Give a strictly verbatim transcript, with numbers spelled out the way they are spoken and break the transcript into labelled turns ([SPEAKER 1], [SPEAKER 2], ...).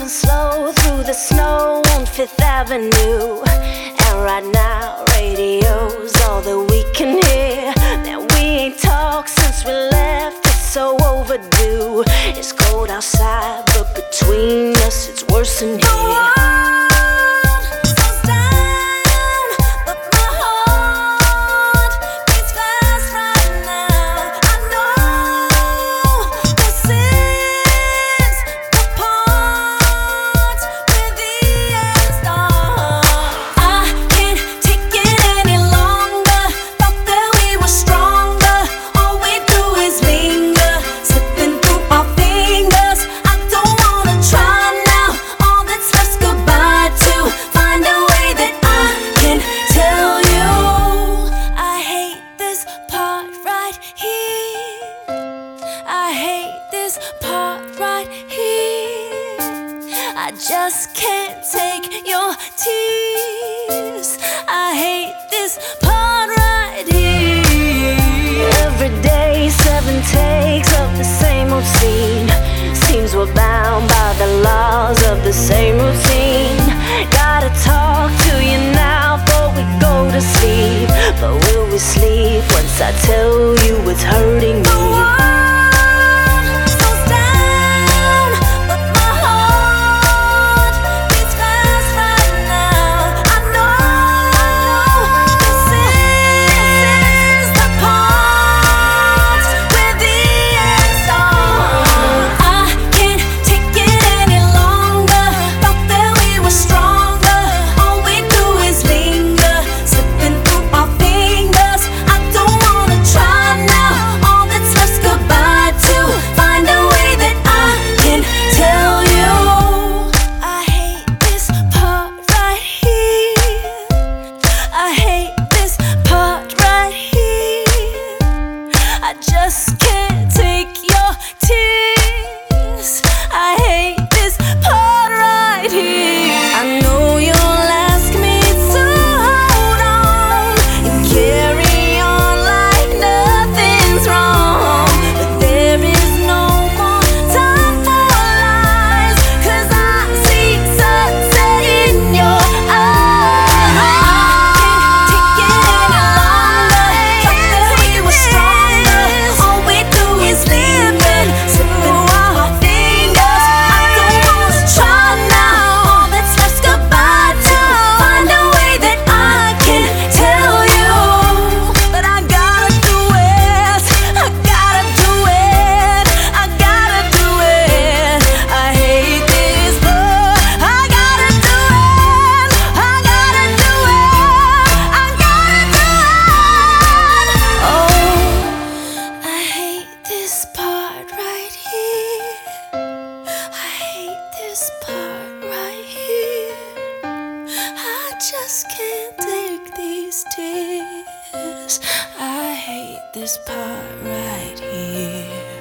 [SPEAKER 1] driving slow through the snow on Fifth Avenue. And right now, radio's all that we can hear. Man, we ain't talked since we left, it's so overdue. It's cold outside, but between us, it's worse than here. I hate this part right here. I just can't take your tears. I hate this part right here. Every day, seven takes of the same old scene. Seems we're bound by the laws of the same routine. Gotta talk to you now before we go to sleep. But will we sleep once I tell you it's hurting me? I just can't take your tears. I hate this part right here. I know you'll ask me to hold on and carry on like nothing's wrong, but there is no more time for lies, 'cause I see sunset in your eyes. I can't take it any longer. Thought that we were stronger. All we do is living, slipping through our fingers. I don't wanna try now. All that's left's goodbye to find a way that I can tell you, but I gotta do it. I gotta do it. I gotta do it. I hate this, but I gotta do it. I gotta do it. I gotta do it. Oh, I hate this part right here. I hate this part right here. I just can't take these tears. I hate this part right here.